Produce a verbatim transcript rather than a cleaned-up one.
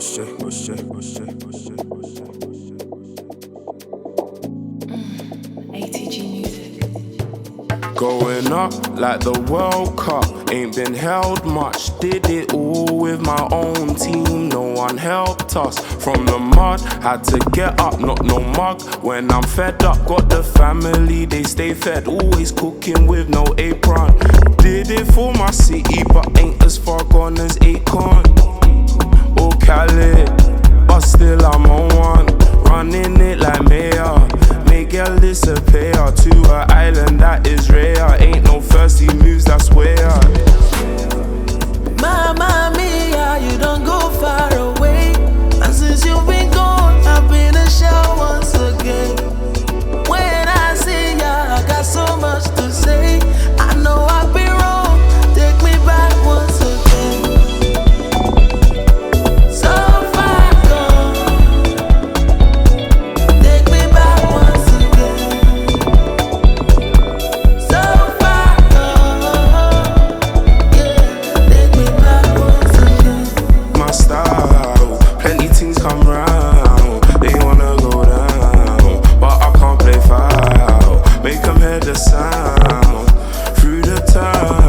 push it, push it, push it, push it, push it. A T G music. Going up like the World Cup, ain't been held much. Did it all with my own team, no one helped us. From the mud, had to get up, not no mug. When I'm fed up, got the family, they stay fed. Always cooking with no apron. Did it for my city, but ain't as far gone as Akon or Cali, but still I'm on one. Running it like mayor, make girl disappear to an island that is rare. Ain't no thirsty moves, that's where. Mamma mia, you don't go far away. And since you've been gone, I've been a shell once again. When I see ya, I got so much to say. I know I've been wrong, take me back once again. So far gone, take me back once again. So far gone, yeah, take me back once again. My style, plenty things come round. They wanna go down, but I can't play foul. Make them hear the sound through the town.